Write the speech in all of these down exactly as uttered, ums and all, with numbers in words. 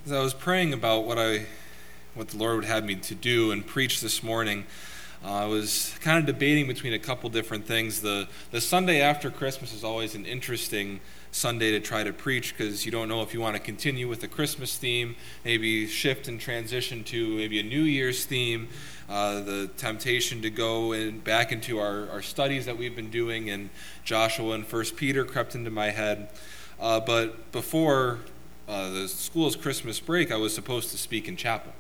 As I was praying about what I, what the Lord would have me to do and preach this morning, uh, I was kind of debating between a couple different things. The the Sunday after Christmas is always an interesting Sunday to try to preach because you don't know if you want to continue with the Christmas theme, maybe shift and transition to maybe a New Year's theme. Uh, the temptation to go in, back into our, our studies that we've been doing in Joshua and First Peter crept into my head. Uh, but before uh, the school's Christmas break, I was supposed to speak in chapel.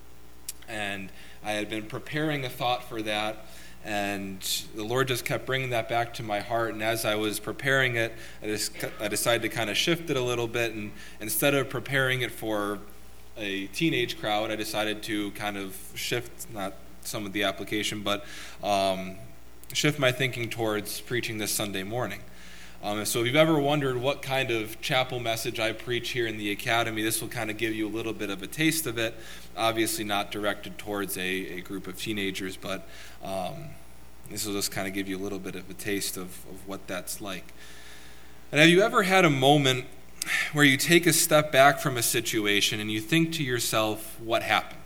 And I had been preparing a thought for that, and the Lord just kept bringing that back to my heart. And as I was preparing it, I, just, I decided to kind of shift it a little bit. And instead of preparing it for a teenage crowd, I decided to kind of shift, not some of the application, but um, shift my thinking towards preaching this Sunday morning. Um, so if you've ever wondered what kind of chapel message I preach here in the Academy, this will kind of give you a little bit of a taste of it. Obviously not directed towards a, a group of teenagers, but um, this will just kind of give you a little bit of a taste of, of what that's like. And have you ever had a moment where you take a step back from a situation and you think to yourself, what happened?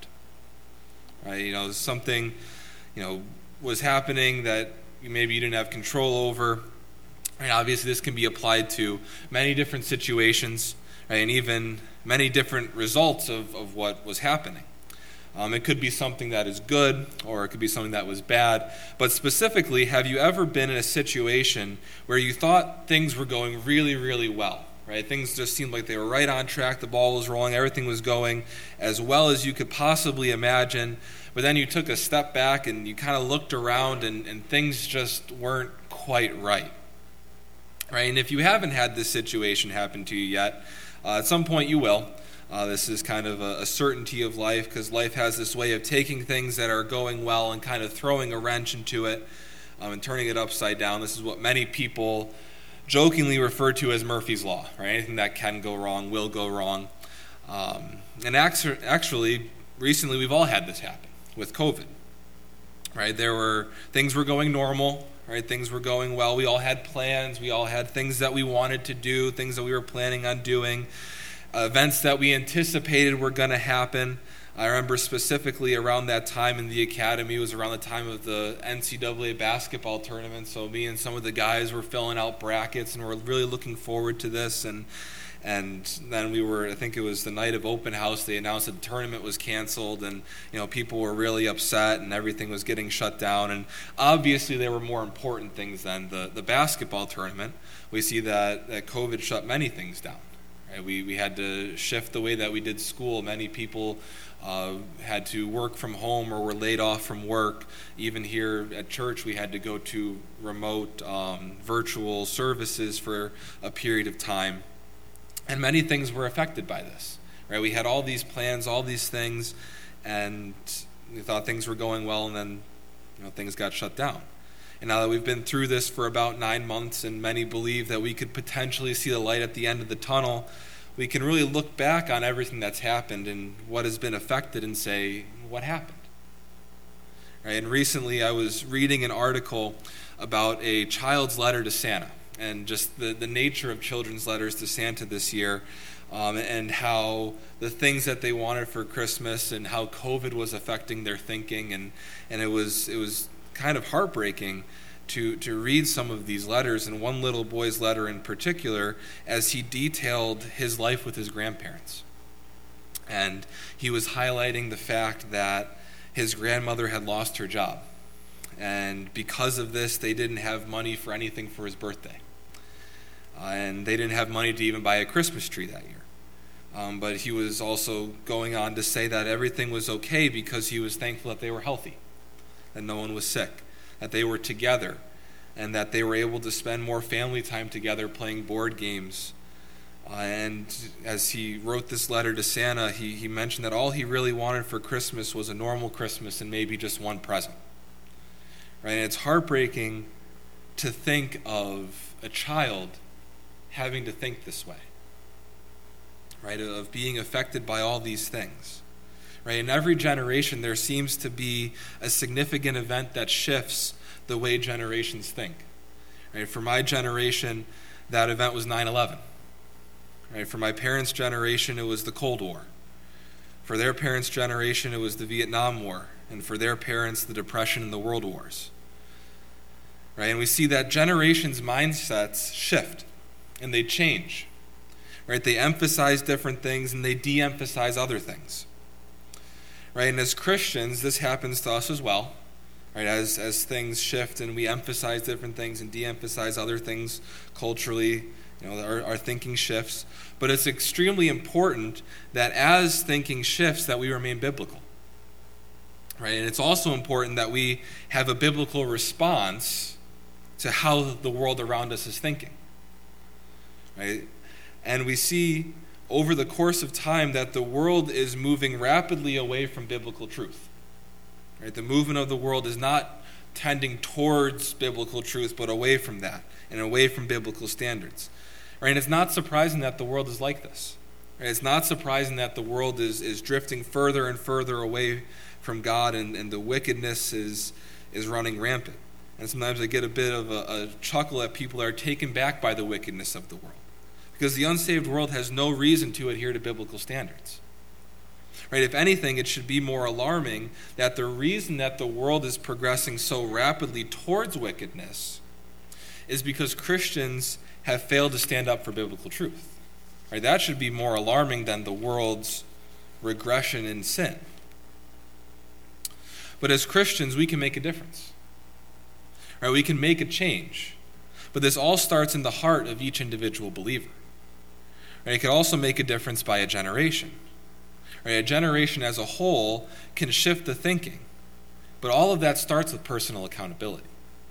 Right? You know, something, you know, was happening that maybe you didn't have control over. And obviously this can be applied to many different situations, right, and even many different results of, of what was happening. Um, it could be something that is good, or it could be something that was bad. But specifically, have you ever been in a situation where you thought things were going really, really well? Right? Things just seemed like they were right on track, the ball was rolling, everything was going as well as you could possibly imagine. But then you took a step back and you kind of looked around and, and things just weren't quite right. Right, and if you haven't had this situation happen to you yet, uh, at some point you will. Uh, this is kind of a, a certainty of life, because life has this way of taking things that are going well and kind of throwing a wrench into it um, and turning it upside down. This is what many people jokingly refer to as Murphy's Law. Right, anything that can go wrong will go wrong. Um, and actually, recently we've all had this happen with COVID. Right, there were things were going normal. Right, things were going well. We all had plans. We all had things that we wanted to do, things that we were planning on doing, uh, events that we anticipated were going to happen. I remember specifically around that time in the Academy, it was around the time of the N C double A basketball tournament. So me and some of the guys were filling out brackets, and we're really looking forward to this. And And then we were, I think it was the night of open house, they announced that the tournament was canceled, and you know people were really upset and everything was getting shut down. And obviously there were more important things than the, the basketball tournament. We see that, that COVID shut many things down. Right? We, we had to shift the way that we did school. Many people uh, had to work from home or were laid off from work. Even here at church, we had to go to remote um, virtual services for a period of time. And many things were affected by this, right? We had all these plans, all these things, and we thought things were going well, and then you know, things got shut down. And now that we've been through this for about nine months, and many believe that we could potentially see the light at the end of the tunnel, we can really look back on everything that's happened and what has been affected and say, what happened? Right? And recently I was reading an article about a child's letter to Santa, and just the, the nature of children's letters to Santa this year, um, and how the things that they wanted for Christmas and how COVID was affecting their thinking. And, and it was it was kind of heartbreaking to, to read some of these letters, and one little boy's letter in particular, as he detailed his life with his grandparents. And he was highlighting the fact that his grandmother had lost her job. And because of this, they didn't have money for anything for his birthday. Uh, and they didn't have money to even buy a Christmas tree that year. Um, but he was also going on to say that everything was okay because he was thankful that they were healthy, that no one was sick, that they were together, and that they were able to spend more family time together playing board games. Uh, and as he wrote this letter to Santa, he, he mentioned that all he really wanted for Christmas was a normal Christmas and maybe just one present. Right? And it's heartbreaking to think of a child having to think this way, right, of being affected by all these things. Right? In every generation, there seems to be a significant event that shifts the way generations think. Right? For my generation, that event was nine eleven. Right? For my parents' generation, it was the Cold War. For their parents' generation, it was the Vietnam War. And for their parents, the Depression and the World Wars. Right? And we see that generations' mindsets shift and they change. Right? They emphasize different things and they de-emphasize other things. Right? And as Christians, this happens to us as well. Right? As as things shift and we emphasize different things and de-emphasize other things culturally, you know, our, our thinking shifts. But it's extremely important that as thinking shifts, that we remain biblical. Right? And it's also important that we have a biblical response to how the world around us is thinking. Right? And we see over the course of time that the world is moving rapidly away from biblical truth. Right? The movement of the world is not tending towards biblical truth, but away from that and away from biblical standards. Right? And it's not surprising that the world is like this. Right? It's not surprising that the world is, is drifting further and further away from God, and, and the wickedness is is running rampant. And sometimes I get a bit of a, a chuckle at people that are taken back by the wickedness of the world. Because the unsaved world has no reason to adhere to biblical standards. Right? If anything, it should be more alarming that the reason that the world is progressing so rapidly towards wickedness is because Christians have failed to stand up for biblical truth. Right? That should be more alarming than the world's regression in sin. But as Christians, we can make a difference. Right? We can make a change. But this all starts in the heart of each individual believer. Right? It can also make a difference by a generation. Right? A generation as a whole can shift the thinking. But all of that starts with personal accountability.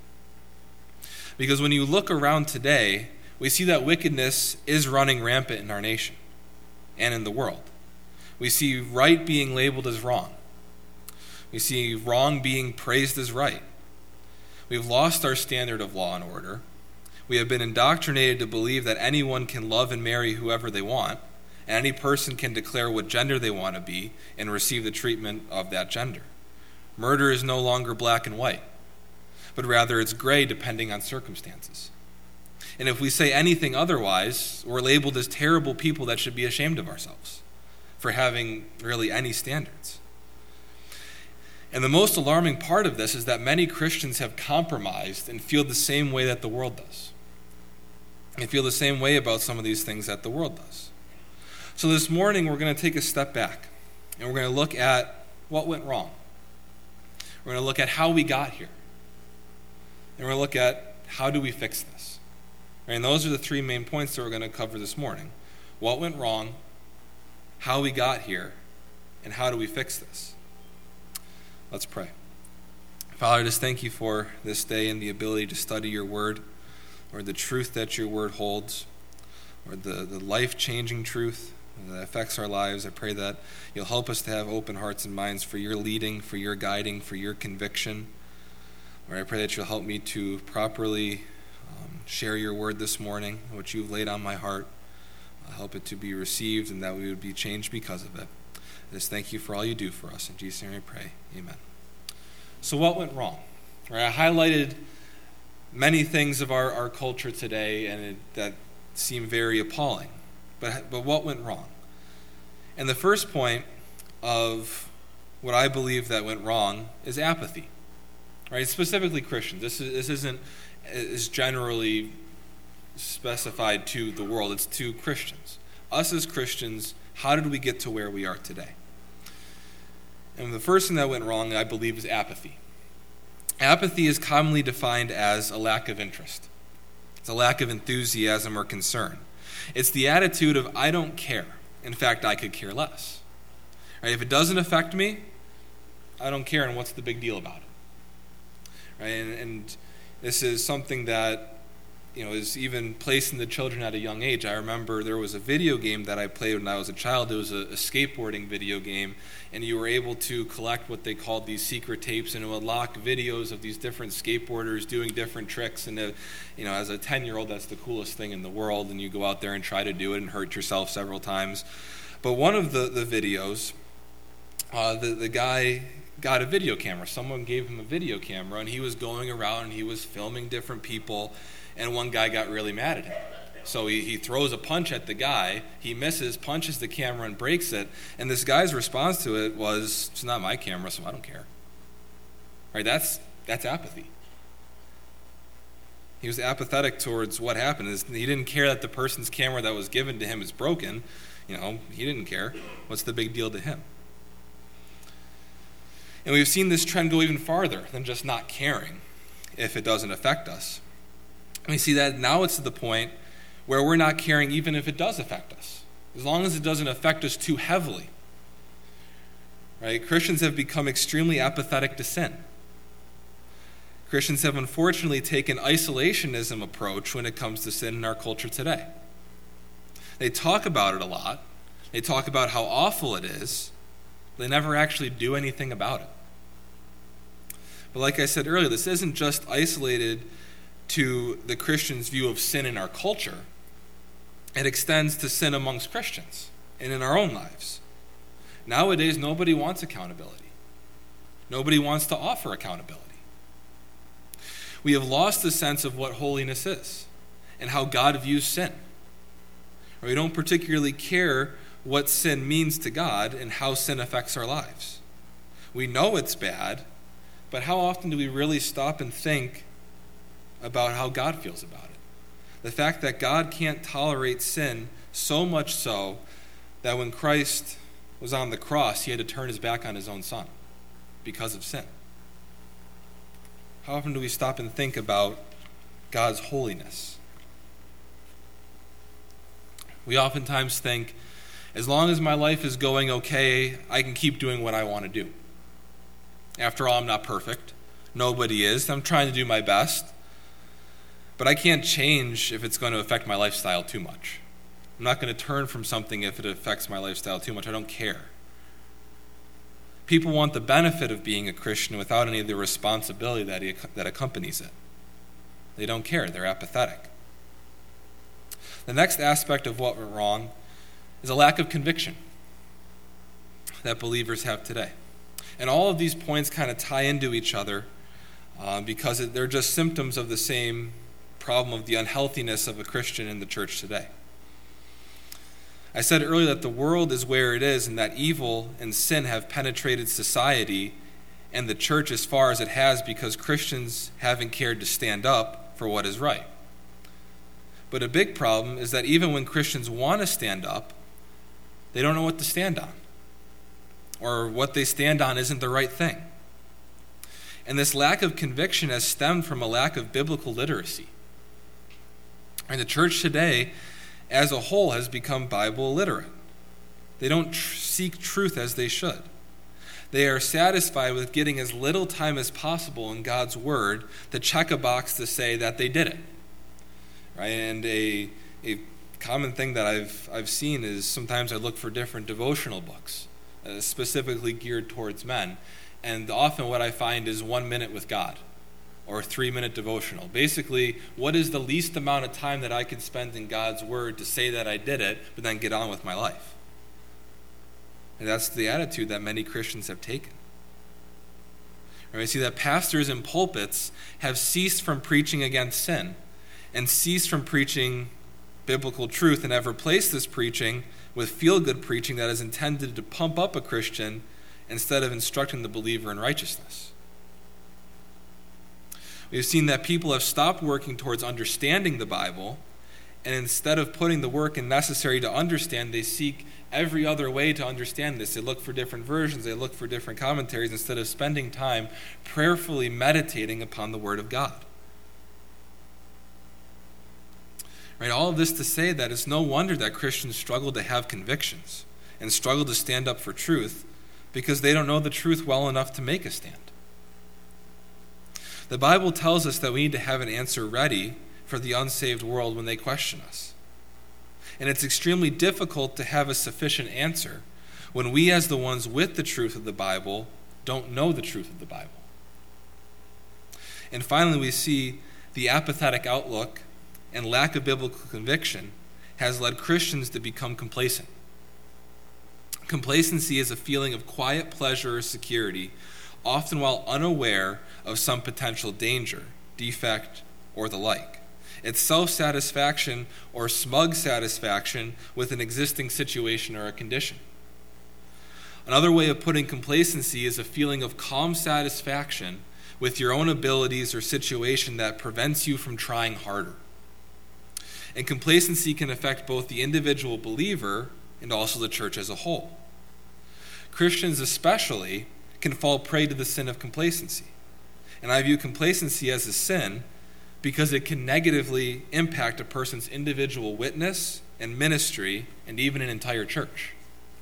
Because when you look around today, we see that wickedness is running rampant in our nation and in the world. We see right being labeled as wrong. We see wrong being praised as right. We've lost our standard of law and order. We have been indoctrinated to believe that anyone can love and marry whoever they want, and any person can declare what gender they want to be and receive the treatment of that gender. Murder is no longer black and white, but rather it's gray depending on circumstances. And if we say anything otherwise, we're labeled as terrible people that should be ashamed of ourselves for having really any standards. And the most alarming part of this is that many Christians have compromised and feel the same way that the world does. They feel the same way about some of these things that the world does. So this morning we're going to take a step back and we're going to look at what went wrong. We're going to look at how we got here. And we're going to look at how do we fix this. And those are the three main points that we're going to cover this morning. What went wrong, how we got here, and how do we fix this. Let's pray. Father, just thank you for this day and the ability to study your word, or the truth that your word holds, or the, the life-changing truth that affects our lives. I pray that you'll help us to have open hearts and minds for your leading, for your guiding, for your conviction. Lord, I pray that you'll help me to properly um, share your word this morning, what you've laid on my heart. I'll help it to be received and that we would be changed because of it. I just thank you for all you do for us. In Jesus' name I pray. Amen. So what went wrong? Right, I highlighted many things of our, our culture today and it, that seem very appalling. But, but what went wrong? And the first point of what I believe that went wrong is apathy. Right? Specifically Christians. This, is, this isn't is generally specified to the world. It's to Christians. Us as Christians, how did we get to where we are today? And the first thing that went wrong, I believe, is apathy. Apathy is commonly defined as a lack of interest. It's a lack of enthusiasm or concern. It's the attitude of, I don't care. In fact, I could care less. Right? If it doesn't affect me, I don't care, and what's the big deal about it? Right? And, and this is something that you know, is even placed in the children at a young age. I remember there was a video game that I played when I was a child. It was a, a skateboarding video game, and you were able to collect what they called these secret tapes, and it would lock videos of these different skateboarders doing different tricks. And it, you know, as a ten-year-old, that's the coolest thing in the world, and you go out there and try to do it and hurt yourself several times. But one of the, the videos, uh, the, the guy got a video camera. Someone gave him a video camera, and he was going around and he was filming different people. And one guy got really mad at him. So he, he throws a punch at the guy, he misses, punches the camera and breaks it, and this guy's response to it was, it's not my camera, so I don't care. Right? That's that's apathy. He was apathetic towards what happened. He didn't care that the person's camera that was given to him is broken. You know, he didn't care. What's the big deal to him? And we've seen this trend go even farther than just not caring if it doesn't affect us. And we see that now it's to the point where we're not caring even if it does affect us, as long as it doesn't affect us too heavily. Right? Christians have become extremely apathetic to sin. Christians have unfortunately taken isolationism approach when it comes to sin in our culture today. They talk about it a lot. They talk about how awful it is. They never actually do anything about it. But like I said earlier, this isn't just isolated to the Christian's view of sin in our culture. It extends to sin amongst Christians and in our own lives. Nowadays, nobody wants accountability. Nobody wants to offer accountability. We have lost the sense of what holiness is and how God views sin. We don't particularly care what sin means to God and how sin affects our lives. We know it's bad, but how often do we really stop and think about how God feels about it? The fact that God can't tolerate sin so much so that when Christ was on the cross, he had to turn his back on his own son because of sin. How often do we stop and think about God's holiness? We oftentimes think, as long as my life is going okay, I can keep doing what I want to do. After all, I'm not perfect. Nobody is. I'm trying to do my best. But I can't change if it's going to affect my lifestyle too much. I'm not going to turn from something if it affects my lifestyle too much. I don't care. People want the benefit of being a Christian without any of the responsibility that, he, that accompanies it. They don't care. They're apathetic. The next aspect of what went wrong is a lack of conviction that believers have today. And all of these points kind of tie into each other uh, because it, they're just symptoms of the same problem of the unhealthiness of a Christian in the church today. I said earlier that the world is where it is and that evil and sin have penetrated society and the church as far as it has because Christians haven't cared to stand up for what is right. But a big problem is that even when Christians want to stand up, they don't know what to stand on. Or what they stand on isn't the right thing. And this lack of conviction has stemmed from a lack of biblical literacy. And the church today, as a whole, has become Bible illiterate. They don't tr- seek truth as they should. They are satisfied with getting as little time as possible in God's Word to check a box to say that they did it. Right? And a, a common thing that I've I've seen is sometimes I look for different devotional books, uh, specifically geared towards men. And often what I find is one minute with God or a three-minute devotional. Basically, what is the least amount of time that I can spend in God's Word to say that I did it, but then get on with my life? And that's the attitude that many Christians have taken. And we see that pastors and pulpits have ceased from preaching against sin and ceased from preaching biblical truth and have replaced this preaching with feel-good preaching that is intended to pump up a Christian instead of instructing the believer in righteousness. We've seen that people have stopped working towards understanding the Bible, and instead of putting the work in necessary to understand, they seek every other way to understand this. They look for different versions, they look for different commentaries, instead of spending time prayerfully meditating upon the Word of God. Right, all of this to say that it's no wonder that Christians struggle to have convictions and struggle to stand up for truth because they don't know the truth well enough to make a stand. The Bible tells us that we need to have an answer ready for the unsaved world when they question us. And it's extremely difficult to have a sufficient answer when we, as the ones with the truth of the Bible, don't know the truth of the Bible. And finally, we see the apathetic outlook and lack of biblical conviction has led Christians to become complacent. Complacency is a feeling of quiet pleasure or security, often while unaware of some potential danger, defect, or the like. It's self-satisfaction or smug satisfaction with an existing situation or a condition. Another way of putting complacency is a feeling of calm satisfaction with your own abilities or situation that prevents you from trying harder. And complacency can affect both the individual believer and also the church as a whole. Christians especially can fall prey to the sin of complacency. And I view complacency as a sin because it can negatively impact a person's individual witness and ministry and even an entire church.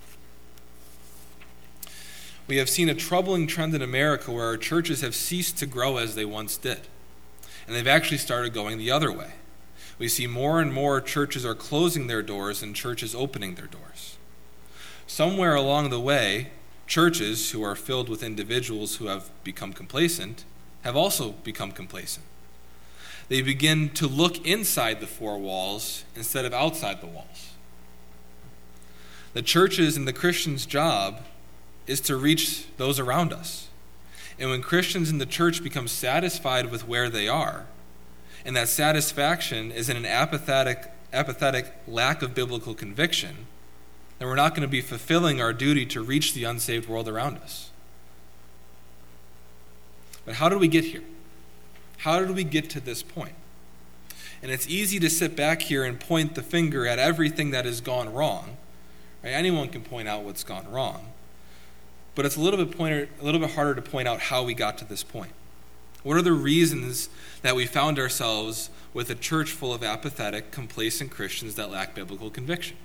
We have seen a troubling trend in America where our churches have ceased to grow as they once did. And they've actually started going the other way. We see more and more churches are closing their doors and churches opening their doors. Somewhere along the way, churches who are filled with individuals who have become complacent have also become complacent. They begin to look inside the four walls instead of outside the walls. The church's and the Christian's job is to reach those around us. And when Christians in the church become satisfied with where they are, and that satisfaction is in an apathetic, apathetic lack of biblical conviction, then we're not going to be fulfilling our duty to reach the unsaved world around us. But how did we get here? How did we get to this point? And it's easy to sit back here and point the finger at everything that has gone wrong. Right? Anyone can point out what's gone wrong. But it's a little bit pointer, a little bit harder to point out how we got to this point. What are the reasons that we found ourselves with a church full of apathetic, complacent Christians that lack biblical conviction?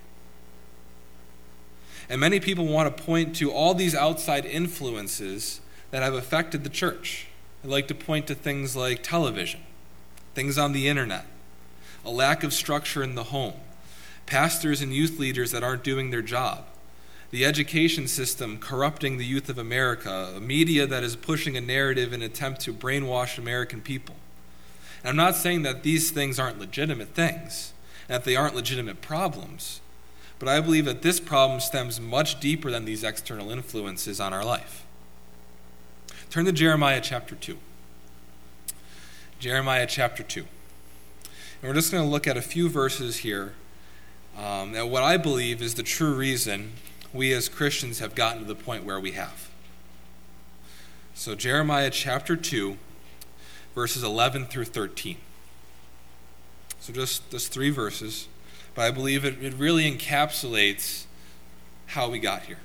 And many people want to point to all these outside influences that have affected the church. They like to point to things like television, things on the internet, a lack of structure in the home, pastors and youth leaders that aren't doing their job, the education system corrupting the youth of America, a media that is pushing a narrative in an attempt to brainwash American people. And I'm not saying that these things aren't legitimate things, and that they aren't legitimate problems, but I believe that this problem stems much deeper than these external influences on our life. Turn to Jeremiah chapter two. Jeremiah chapter two. And we're just going to look at a few verses here um, at what I believe is the true reason we as Christians have gotten to the point where we have. So Jeremiah chapter two, verses eleven through thirteen. So just those three verses, but I believe it, it really encapsulates how we got here.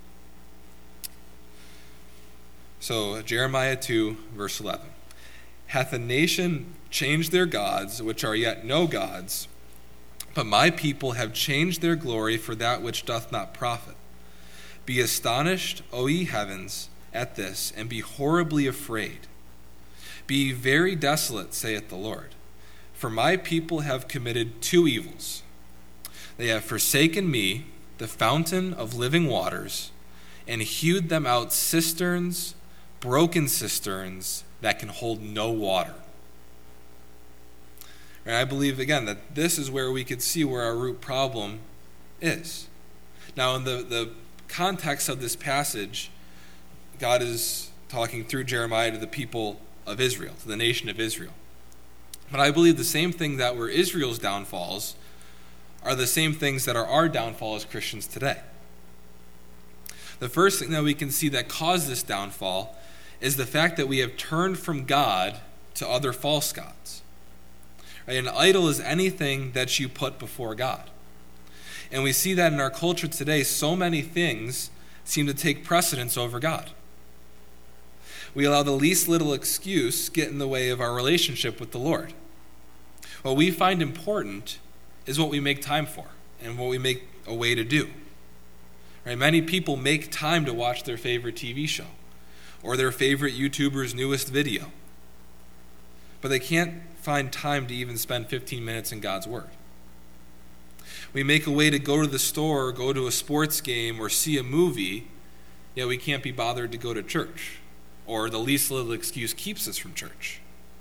So Jeremiah two, verse eleven. Hath a nation changed their gods, which are yet no gods, but my people have changed their glory for that which doth not profit. Be astonished, O ye heavens, at this, and be horribly afraid. Be very desolate, saith the Lord, for my people have committed two evils. They have forsaken me, the fountain of living waters, and hewed them out cisterns, broken cisterns, that can hold no water. And I believe, again, that this is where we could see where our root problem is. Now, in the, the context of this passage, God is talking through Jeremiah to the people of Israel, to the nation of Israel. But I believe the same thing that were Israel's downfalls are the same things that are our downfall as Christians today. The first thing that we can see that caused this downfall is the fact that we have turned from God to other false gods. Right? An idol is anything that you put before God. And we see that in our culture today, so many things seem to take precedence over God. We allow the least little excuse get in the way of our relationship with the Lord. What we find important is what we make time for and what we make a way to do. Right? Many people make time to watch their favorite T V show or their favorite YouTuber's newest video. But they can't find time to even spend fifteen minutes in God's Word. We make a way to go to the store, or go to a sports game, or see a movie, yet we can't be bothered to go to church, or the least little excuse keeps us from church.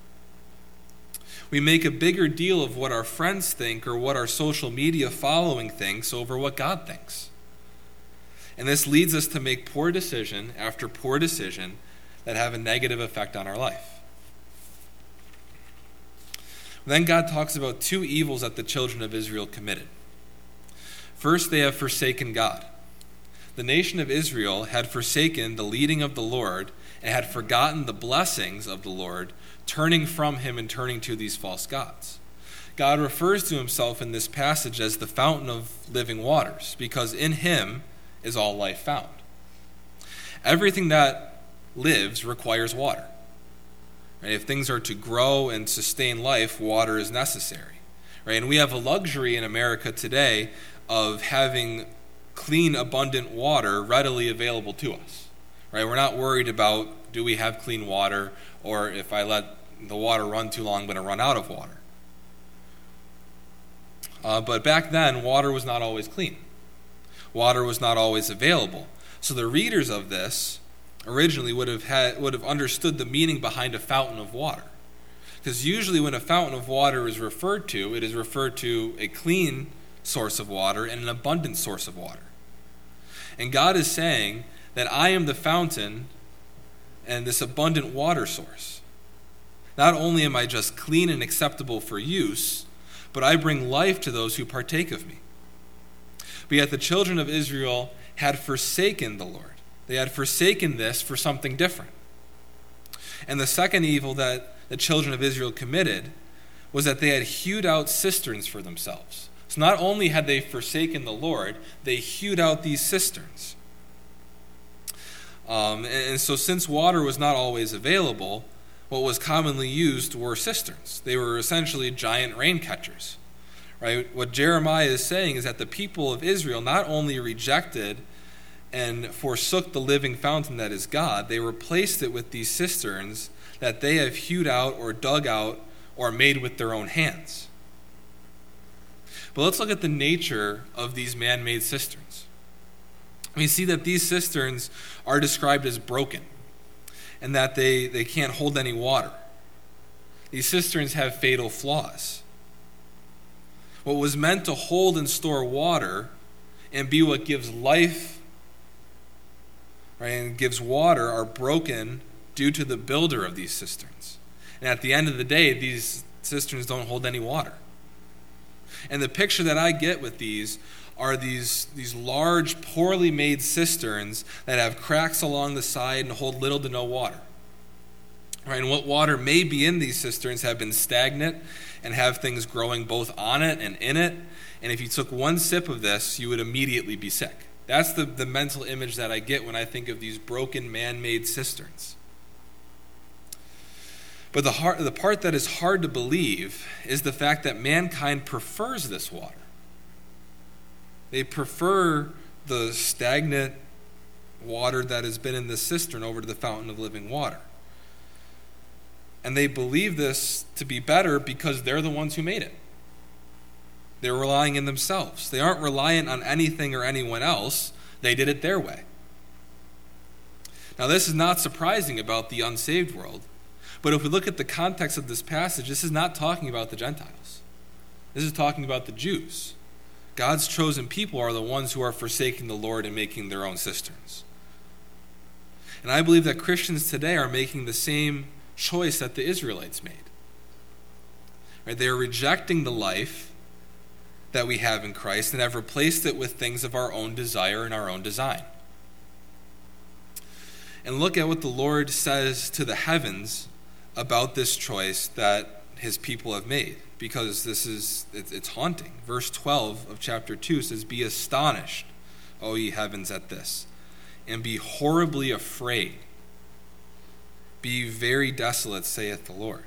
We make a bigger deal of what our friends think or what our social media following thinks over what God thinks. And this leads us to make poor decision after poor decision that have a negative effect on our life. Then God talks about two evils that the children of Israel committed. First, they have forsaken God. The nation of Israel had forsaken the leading of the Lord and had forgotten the blessings of the Lord, turning from him and turning to these false gods. God refers to himself in this passage as the fountain of living waters, because in him is all life found. Everything that lives requires water. Right? If things are to grow and sustain life, water is necessary. Right? And we have a luxury in America today of having clean, abundant water readily available to us. Right? We're not worried about, do we have clean water, or if I let the water run too long, I'm going to run out of water. Uh, but back then, water was not always clean. Water was not always available. So the readers of this originally would have had would have understood the meaning behind a fountain of water. Because usually when a fountain of water is referred to, it is referred to a clean source of water and an abundant source of water. And God is saying that I am the fountain and this abundant water source. Not only am I just clean and acceptable for use, but I bring life to those who partake of me. But yet the children of Israel had forsaken the Lord. They had forsaken this for something different. And the second evil that the children of Israel committed was that they had hewed out cisterns for themselves. So not only had they forsaken the Lord, they hewed out these cisterns. Um, and, and so since water was not always available, what was commonly used were cisterns. They were essentially giant rain catchers. Right? What Jeremiah is saying is that the people of Israel not only rejected and forsook the living fountain that is God, they replaced it with these cisterns that they have hewed out or dug out or made with their own hands. But let's look at the nature of these man-made cisterns. We see that these cisterns are described as broken and that they, they can't hold any water. These cisterns have fatal flaws. What was meant to hold and store water and be what gives life, right, and gives water are broken due to the builder of these cisterns. And at the end of the day, these cisterns don't hold any water. And the picture that I get with these are these, these large, poorly made cisterns that have cracks along the side and hold little to no water. Right? And what water may be in these cisterns have been stagnant and have things growing both on it and in it. And if you took one sip of this, you would immediately be sick. That's the, the mental image that I get when I think of these broken man-made cisterns. But the, hard, the part that is hard to believe is the fact that mankind prefers this water. They prefer the stagnant water that has been in the cistern over to the fountain of living water. And they believe this to be better because they're the ones who made it. They're relying in themselves. They aren't reliant on anything or anyone else. They did it their way. Now, this is not surprising about the unsaved world. But if we look at the context of this passage, this is not talking about the Gentiles. This is talking about the Jews. God's chosen people are the ones who are forsaking the Lord and making their own cisterns. And I believe that Christians today are making the same choice that the Israelites made. Right? They are rejecting the life that we have in Christ and have replaced it with things of our own desire and our own design. And look at what the Lord says to the heavens about this choice that his people have made, because this is it's haunting. Verse twelve of chapter two says, "Be astonished, O ye heavens, at this, and be horribly afraid. Be very desolate, saith the Lord."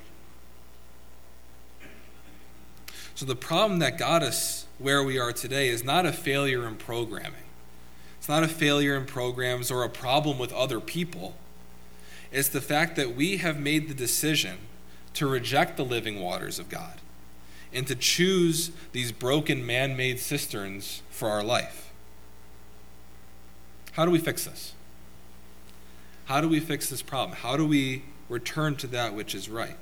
So the problem that got us where we are today is not a failure in programming. It's not a failure in programs or a problem with other people. It's the fact that we have made the decision to reject the living waters of God and to choose these broken man-made cisterns for our life. How do we fix this? How do we fix this problem? How do we return to that which is right?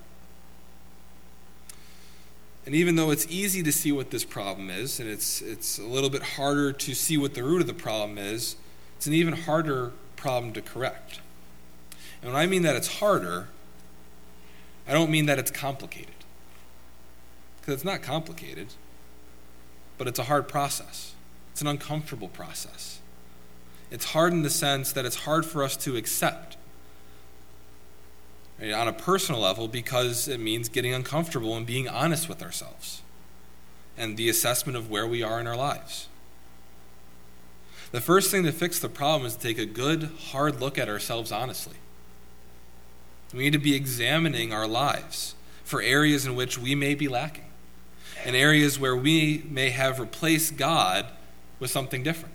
And even though it's easy to see what this problem is, and it's it's a little bit harder to see what the root of the problem is, it's an even harder problem to correct. And when I mean that it's harder, I don't mean that it's complicated. because it's not complicated, but it's a hard process. It's an uncomfortable process. It's hard in the sense that it's hard for us to accept, right, on a personal level, because it means getting uncomfortable and being honest with ourselves and the assessment of where we are in our lives. The first thing to fix the problem is to take a good, hard look at ourselves honestly. We need to be examining our lives for areas in which we may be lacking, and areas where we may have replaced God with something different.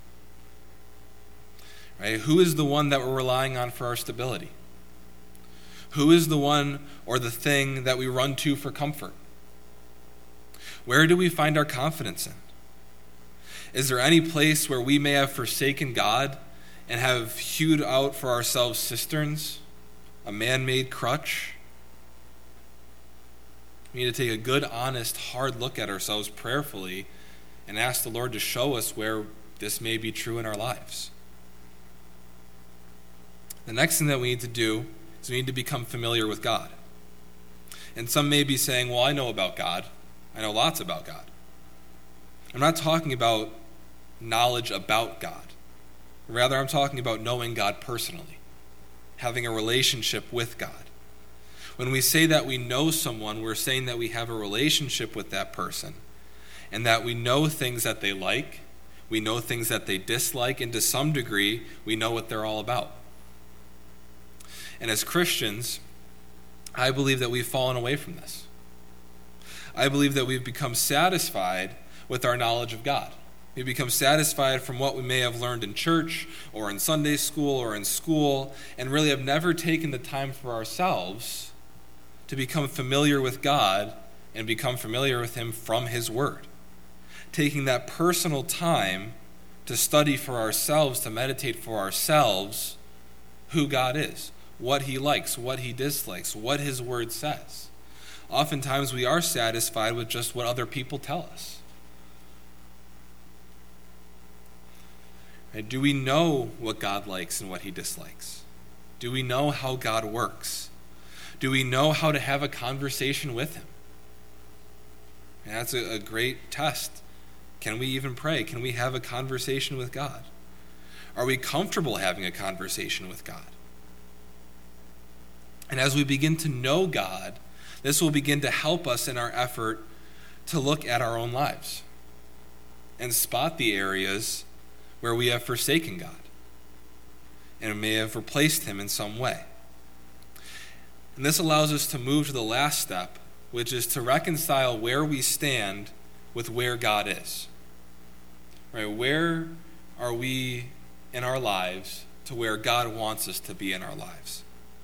Right? Who is the one that we're relying on for our stability? Who is the one or the thing that we run to for comfort? Where do we find our confidence in? Is there any place where we may have forsaken God and have hewed out for ourselves cisterns, a man-made crutch? We need to take a good, honest, hard look at ourselves prayerfully and ask the Lord to show us where this may be true in our lives. The next thing that we need to do is we need to become familiar with God. And some may be saying, well, I know about God. I know lots about God. I'm not talking about knowledge about God. Rather, I'm talking about knowing God personally, having a relationship with God. When we say that we know someone, we're saying that we have a relationship with that person and that we know things that they like, we know things that they dislike, and to some degree, we know what they're all about. And as Christians, I believe that we've fallen away from this. I believe that we've become satisfied with our knowledge of God. We've become satisfied from what we may have learned in church or in Sunday school or in school, and really have never taken the time for ourselves to become familiar with God and become familiar with Him from His Word. Taking that personal time to study for ourselves, to meditate for ourselves who God is, what He likes, what He dislikes, what His Word says. Oftentimes we are satisfied with just what other people tell us. Right? Do we know what God likes and what He dislikes? Do we know how God works? Do we know how to have a conversation with Him? And that's a, a great test. Can we even pray? Can we have a conversation with God? Are we comfortable having a conversation with God? And as we begin to know God, this will begin to help us in our effort to look at our own lives and spot the areas where we have forsaken God and may have replaced Him in some way. And this allows us to move to the last step, which is to reconcile where we stand with where God is. Right? Where are we in our lives to where God wants us to be in our lives?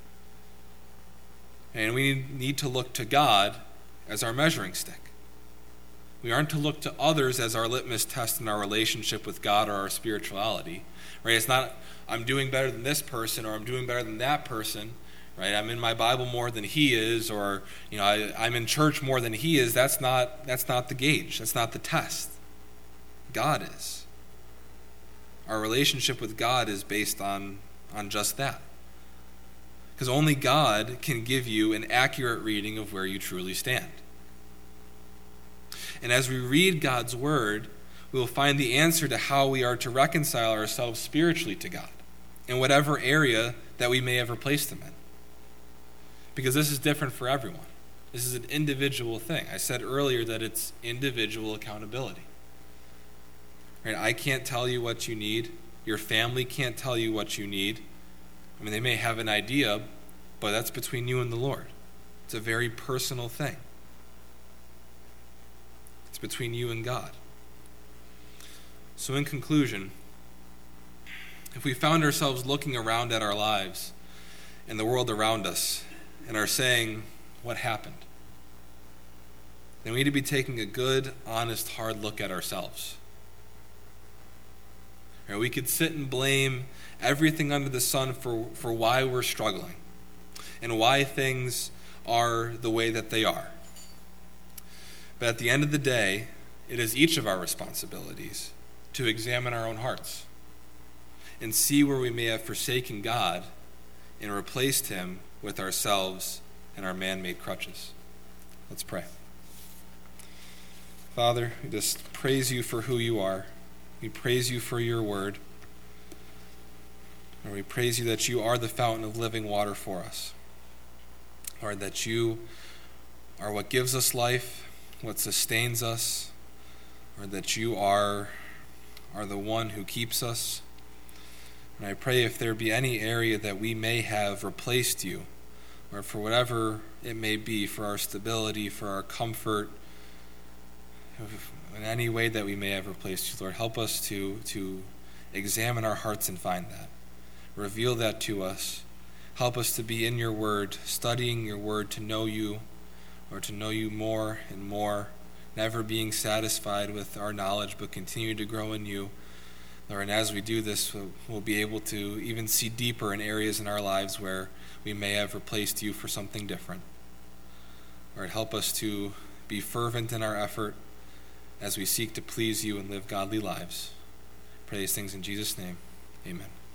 And we need to look to God as our measuring stick. We aren't to look to others as our litmus test in our relationship with God or our spirituality. Right? It's not, I'm doing better than this person or I'm doing better than that person. Right? I'm in my Bible more than he is, or you know, I, I'm in church more than he is. That's not, that's not the gauge. That's not the test. God is. Our relationship with God is based on, on just that. Because only God can give you an accurate reading of where you truly stand. And as we read God's Word, we will find the answer to how we are to reconcile ourselves spiritually to God in whatever area that we may have replaced Him in. Because this is different for everyone. This is an individual thing. I said earlier that it's individual accountability. Right? I can't tell you what you need. Your family can't tell you what you need. I mean, they may have an idea, but that's between you and the Lord. It's a very personal thing. It's between you and God. So in conclusion, if we found ourselves looking around at our lives and the world around us and are saying, what happened? Then we need to be taking a good, honest, hard look at ourselves. Or we could sit and blame everything under the sun for, for why we're struggling and why things are the way that they are. But at the end of the day, it is each of our responsibilities to examine our own hearts and see where we may have forsaken God and replaced Him with ourselves and our man-made crutches. Let's pray. Father, we just praise you for who you are. We praise you for your word. Lord, we praise you that you are the fountain of living water for us. Lord, that you are what gives us life, what sustains us, Lord, that you are, are the one who keeps us. And I pray if there be any area that we may have replaced you, or for whatever it may be, for our stability, for our comfort, in any way that we may have replaced you, Lord, help us to, to examine our hearts and find that. Reveal that to us. Help us to be in your word, studying your word, to know you, or to know you more and more, never being satisfied with our knowledge, but continue to grow in you. Lord, and as we do this, we'll, we'll be able to even see deeper in areas in our lives where we may have replaced you for something different. Lord, help us to be fervent in our effort as we seek to please you and live godly lives. Pray these things in Jesus' name. Amen.